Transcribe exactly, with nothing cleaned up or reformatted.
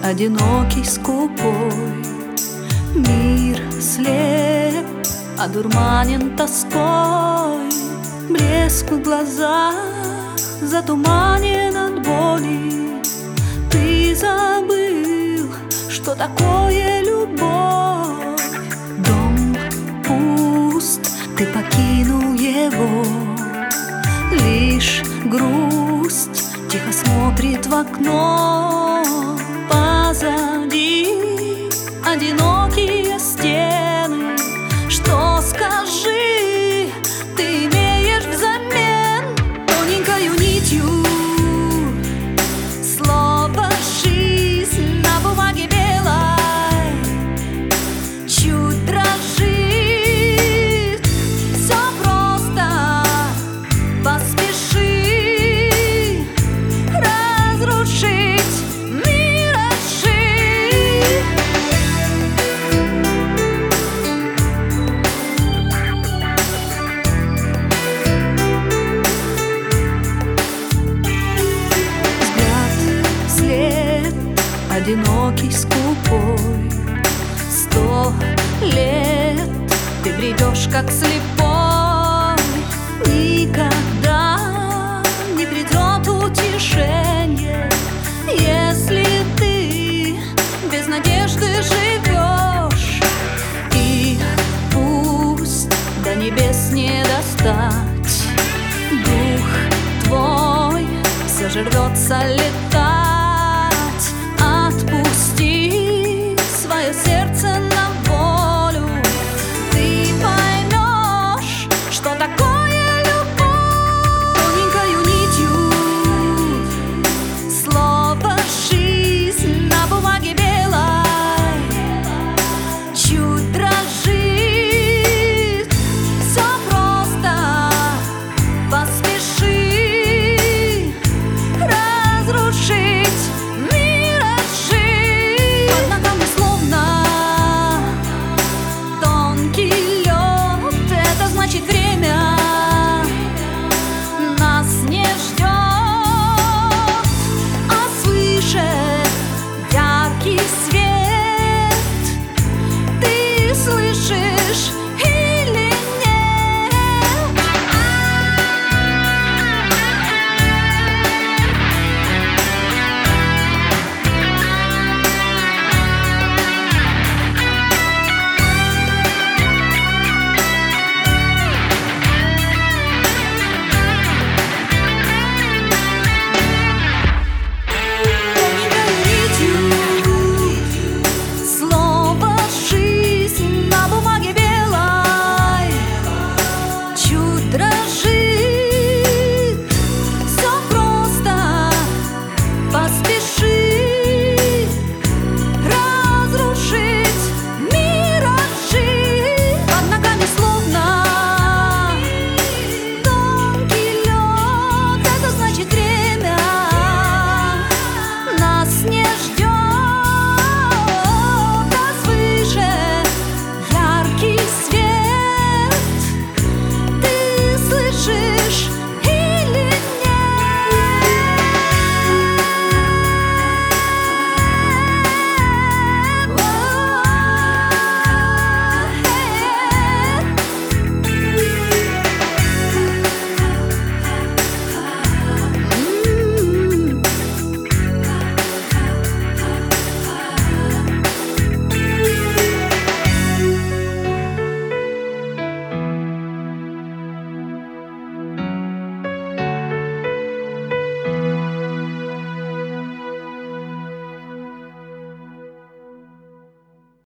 одинокий, скупой. Мир слеп, одурманен тоской, блеск в глазах затуманен от боли. Ты забыл, что такое любовь. Дом пуст, ты покинул его. Лишь грусть тихо смотрит в окно. Позади одинокие стены. Что, скажи, ты имеешь взамен? Тоненькою нитью слово «жизнь» на бумаге белой чуть дрожит. Все просто, поспеши разрушить миражи. Взгляд, след, одинокий, скупой. Сто лет ты бредешь, как слепой. Никогда не придет утешение, если ты без надежды живешь. И пусть до небес не достать, дух твой все же рвется летать.